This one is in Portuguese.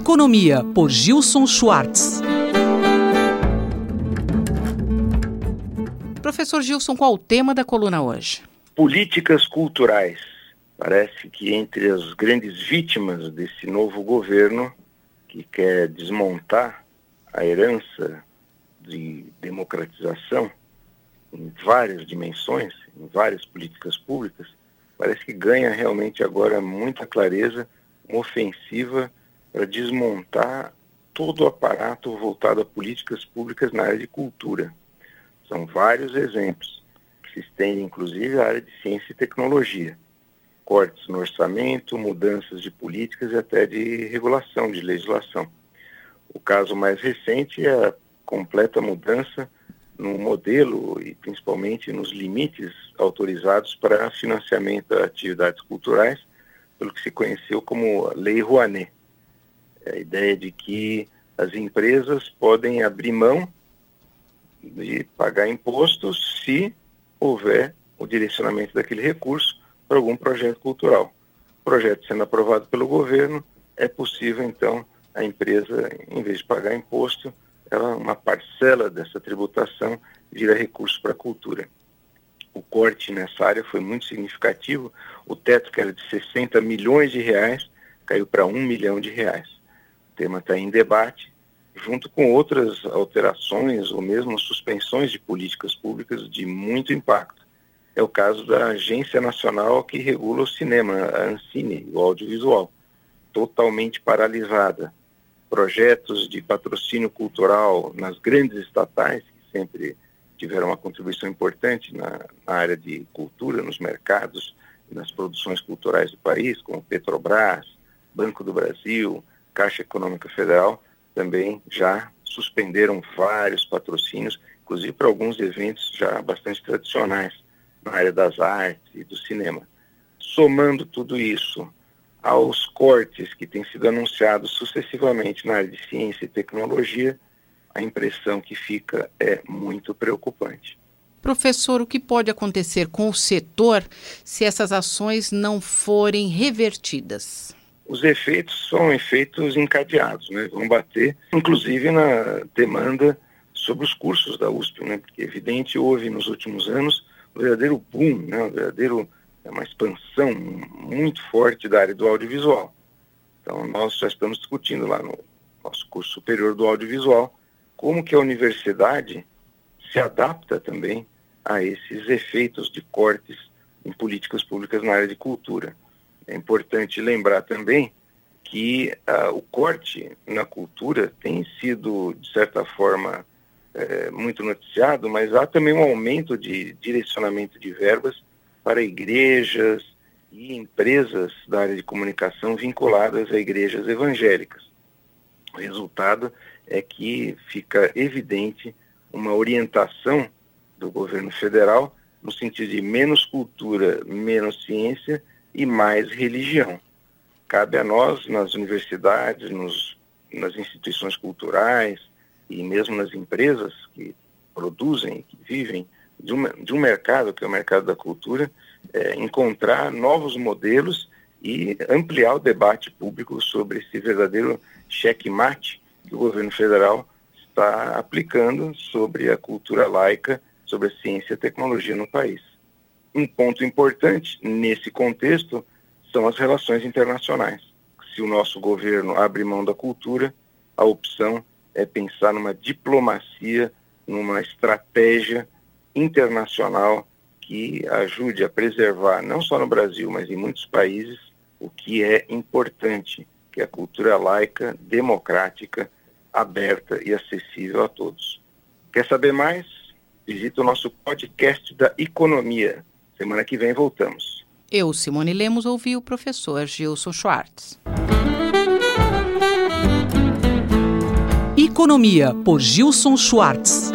Economia, por Gilson Schwartz. Professor Gilson, qual o tema da coluna hoje? Políticas culturais. Parece que entre as grandes vítimas desse novo governo, que quer desmontar a herança de democratização em várias dimensões, em várias políticas públicas, parece que ganha realmente agora muita clareza uma ofensiva para desmontar todo o aparato voltado a políticas públicas na área de cultura. São vários exemplos, que se estendem inclusive à área de ciência e tecnologia. Cortes no orçamento, mudanças de políticas e até de regulação, de legislação. O caso mais recente é a completa mudança no modelo e principalmente nos limites autorizados para financiamento a atividades culturais, pelo que se conheceu como Lei Rouanet. A ideia de que as empresas podem abrir mão de pagar impostos se houver o direcionamento daquele recurso para algum projeto cultural. O projeto sendo aprovado pelo governo, é possível então a empresa, em vez de pagar imposto, uma parcela dessa tributação vira recurso para a cultura. O corte nessa área foi muito significativo. O teto, que era de 60 milhões de reais, caiu para 1 milhão de reais. O tema está em debate, junto com outras alterações ou mesmo suspensões de políticas públicas de muito impacto. É o caso da Agência Nacional que regula o cinema, a Ancine, o audiovisual, totalmente paralisada. Projetos de patrocínio cultural nas grandes estatais, que sempre tiveram uma contribuição importante na área de cultura, nos mercados e nas produções culturais do país, como Petrobras, Banco do Brasil, Caixa Econômica Federal, também já suspenderam vários patrocínios, inclusive para alguns eventos já bastante tradicionais na área das artes e do cinema. Somando tudo isso aos cortes que têm sido anunciados sucessivamente na área de ciência e tecnologia, a impressão que fica é muito preocupante. Professor, o que pode acontecer com o setor se essas ações não forem revertidas? Os efeitos são efeitos encadeados, né? Vão bater, inclusive, na demanda sobre os cursos da USP, né? Porque, evidente, houve nos últimos anos um verdadeiro boom, né? Uma expansão muito forte da área do audiovisual. Então, nós já estamos discutindo lá no nosso curso superior do audiovisual como que a universidade se adapta também a esses efeitos de cortes em políticas públicas na área de cultura. É importante lembrar também que o corte na cultura tem sido, de certa forma, muito noticiado, mas há também um aumento de direcionamento de verbas para igrejas e empresas da área de comunicação vinculadas a igrejas evangélicas. O resultado é que fica evidente uma orientação do governo federal no sentido de menos cultura, menos ciência e mais religião. Cabe a nós, nas universidades, nas instituições culturais e mesmo nas empresas que produzem, que vivem de um mercado, que é o mercado da cultura, encontrar novos modelos e ampliar o debate público sobre esse verdadeiro checkmate que o governo federal está aplicando sobre a cultura laica, sobre a ciência e a tecnologia no país. Um ponto importante nesse contexto são as relações internacionais. Se o nosso governo abre mão da cultura, a opção é pensar numa diplomacia, numa estratégia internacional que ajude a preservar, não só no Brasil, mas em muitos países, o que é importante, que é a cultura laica, democrática, aberta e acessível a todos. Quer saber mais? Visita o nosso podcast da Economia. Semana que vem voltamos. Eu, Simone Lemos, ouvi o professor Gilson Schwartz. Economia, por Gilson Schwartz.